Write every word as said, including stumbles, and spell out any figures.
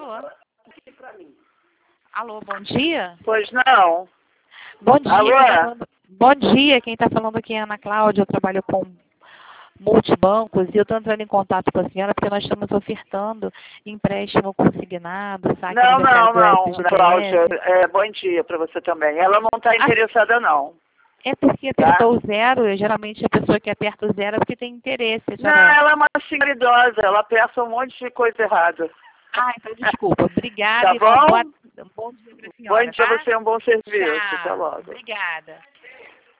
Alô? Alô, bom dia? Pois não. Bom dia. Alô? Quem tá falando... Bom dia, quem está falando aqui é a Ana Cláudia, eu trabalho com multibancos e eu estou entrando em contato com a senhora porque nós estamos ofertando empréstimo consignado, saque Não, aniversário não, do não, F G T S. Cláudia, é, bom dia para você também. Ela não está interessada, não. É porque apertou o zero, e geralmente a pessoa que aperta o zero é porque tem interesse. Não, ela é uma senhora idosa, ela aperta um monte de coisa errada. Ah, então desculpa. Obrigada Tá e uma bom? boa... um bom dia para a senhora. Bom dia Tá? pra você, um bom serviço. Tchau. Até logo. Obrigada.